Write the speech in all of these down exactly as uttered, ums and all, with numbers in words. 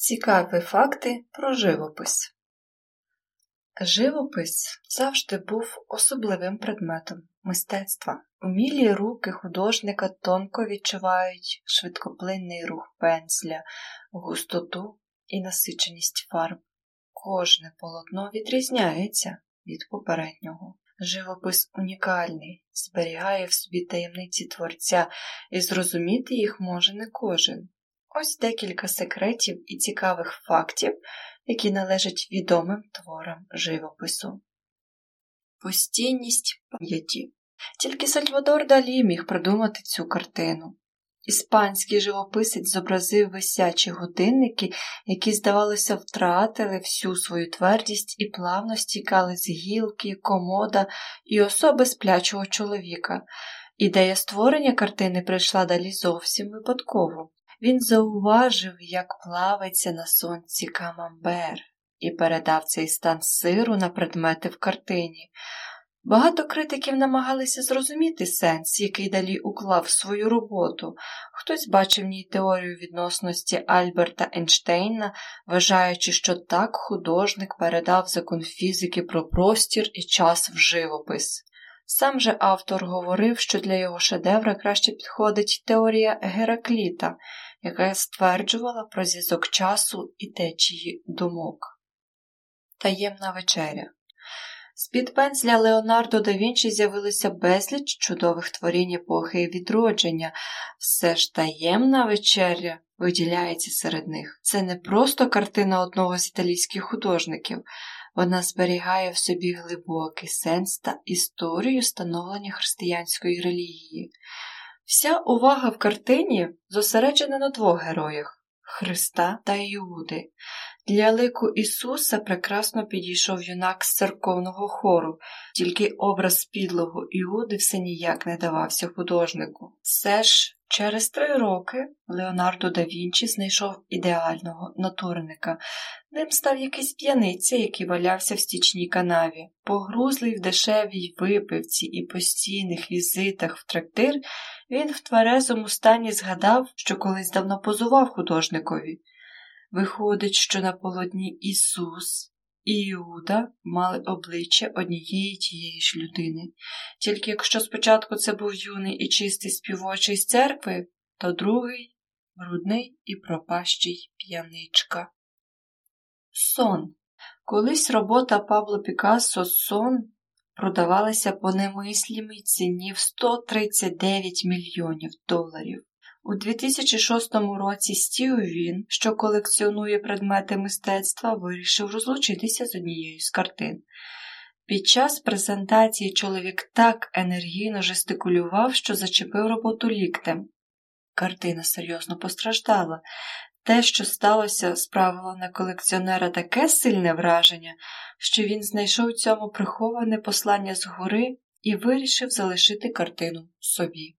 Цікаві факти про живопис. Живопис завжди був особливим предметом мистецтва. Умілі руки художника тонко відчувають швидкоплинний рух пензля, густоту і насиченість фарб. Кожне полотно відрізняється від попереднього. Живопис унікальний, зберігає в собі таємниці творця, і зрозуміти їх може не кожен. Ось декілька секретів і цікавих фактів, які належать відомим творам живопису. Постійність пам'яті. Тільки Сальвадор Далі міг придумати цю картину. Іспанський живописець зобразив висячі годинники, які, здавалося, втратили всю свою твердість і плавно стікали з гілки, комода і особи сплячого чоловіка. Ідея створення картини прийшла Далі зовсім випадково. Він зауважив, як плавиться на сонці камамбер, і передав цей стан сиру на предмети в картині. Багато критиків намагалися зрозуміти сенс, який Далі уклав в свою роботу. Хтось бачив в ній теорію відносності Альберта Ейнштейна, вважаючи, що так художник передав закон фізики про простір і час в живопис. Сам же автор говорив, що для його шедевра краще підходить теорія Геракліта, яка стверджувала про зв'язок часу і течії думок. Таємна вечеря. З-під пензля Леонардо да Вінчі з'явилося безліч чудових творінь епохи відродження. Все ж таємна вечеря виділяється серед них. Це не просто картина одного з італійських художників. Вона зберігає в собі глибокий сенс та історію становлення християнської релігії. Вся увага в картині зосереджена на двох героях – Христа та Іуди. Для лику Ісуса прекрасно підійшов юнак з церковного хору, тільки образ підлого Іуди все ніяк не давався художнику. Все ж, через три роки Леонардо да Вінчі знайшов ідеального натурника. Ним став якийсь п'яниця, який валявся в стічній канаві. Погрузлий в дешевій випивці і постійних візитах в трактир, він в тверезому стані згадав, що колись давно позував художникові. Виходить, що на полотні Ісус і Іуда мали обличчя однієї тієї ж людини. Тільки якщо спочатку це був юний і чистий співочий з церкви, то другий – брудний і пропащий п'яничка. Сон. Колись робота Пабло Пікассо «Сон» продавалася по немислімій ціні в сто тридцять дев'ять мільйонів доларів. У дві тисячі шостому році Стів Він, що колекціонує предмети мистецтва, вирішив розлучитися з однією з картин. Під час презентації чоловік так енергійно жестикулював, що зачепив роботу ліктем. Картина серйозно постраждала. Те, що сталося, справило на колекціонера таке сильне враження, що він знайшов у цьому приховане послання згори і вирішив залишити картину собі.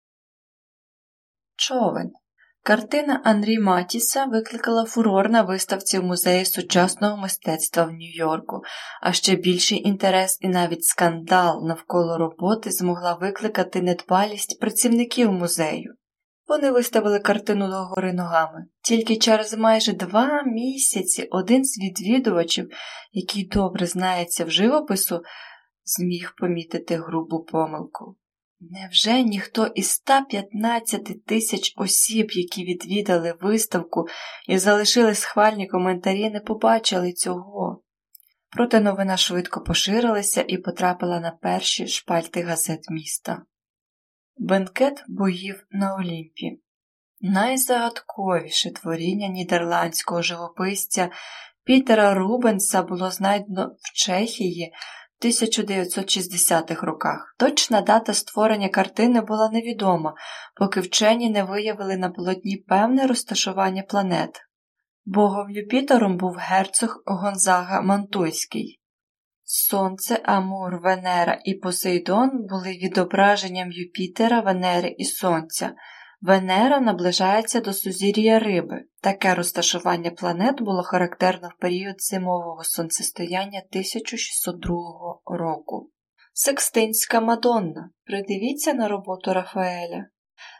Човен. Картина Анрі Матіса викликала фурор на виставці в Музеї сучасного мистецтва в Нью-Йорку, а ще більший інтерес і навіть скандал навколо роботи змогла викликати недбалість працівників музею. Вони виставили картину догори ногами. Тільки через майже два місяці один з відвідувачів, який добре знається в живопису, зміг помітити грубу помилку. Невже ніхто із ста п'ятнадцяти тисяч осіб, які відвідали виставку і залишили схвальні коментарі, не побачили цього? Проте новина швидко поширилася і потрапила на перші шпальти газет міста. Бенкет боїв на Олімпі. Найзагадковіше творіння нідерландського живописця Пітера Рубенса було знайдено в Чехії в тисяча дев'ятсот шістдесятих роках. Точна дата створення картини була невідома, поки вчені не виявили на полотні певне розташування планет. Богом Юпітером був герцог Гонзага Мантуйський. Сонце, Амур, Венера і Посейдон були відображенням Юпітера, Венери і Сонця. Венера наближається до сузір'я Риби. Таке розташування планет було характерно в період зимового сонцестояння тисяча шістсот другого року. Секстинська Мадонна. Придивіться на роботу Рафаеля.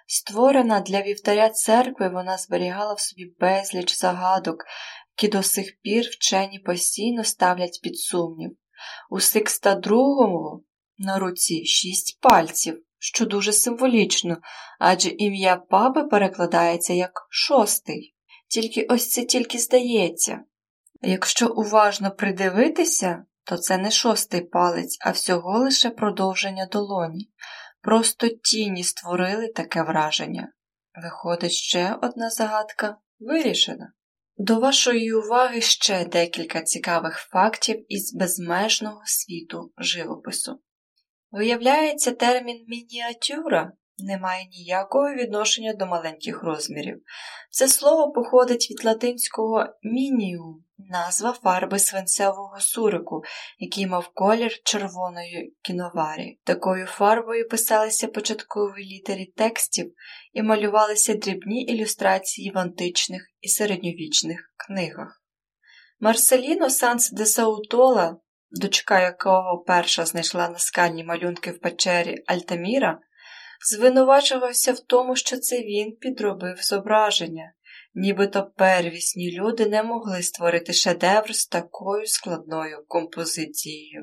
Створена для вівтаря церкви, вона зберігала в собі безліч загадок, які до сих пір вчені постійно ставлять під сумнів. У Сикста другого на руці шість пальців, що дуже символічно, адже ім'я папи перекладається як «шостий». Тільки ось це тільки здається. Якщо уважно придивитися, то це не шостий палець, а всього лише продовження долоні. Просто тіні створили таке враження. Виходить, ще одна загадка вирішена. До вашої уваги ще декілька цікавих фактів із безмежного світу живопису. Виявляється, термін «мініатюра» не має ніякого відношення до маленьких розмірів. Це слово походить від латинського «мініум» – назва фарби свинцевого сурику, який мав колір червоної кіноварі. Такою фарбою писалися початкові літери текстів і малювалися дрібні ілюстрації в античних і середньовічних книгах. Марселіно Санс де Саутола, дочка якого перша знайшла наскальні малюнки в печері Альтаміра, звинувачувався в тому, що це він підробив зображення, нібито первісні люди не могли створити шедевр з такою складною композицією.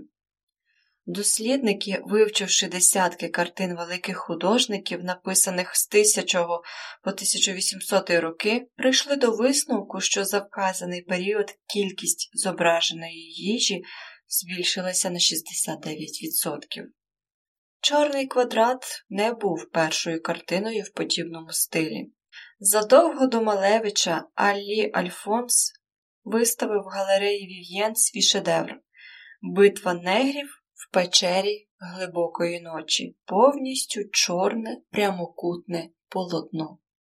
Дослідники, вивчивши десятки картин великих художників, написаних з тисячного по тисяча вісімсоті роки, прийшли до висновку, що за вказаний період кількість зображеної їжі збільшилася на шістдесят дев'ять відсотків. «Чорний квадрат» не був першою картиною в подібному стилі. Задовго до Малевича Аллі Альфонс виставив в галереї Вів'єн свій шедевр «Битва негрів в печері глибокої ночі», повністю чорне прямокутне полотно.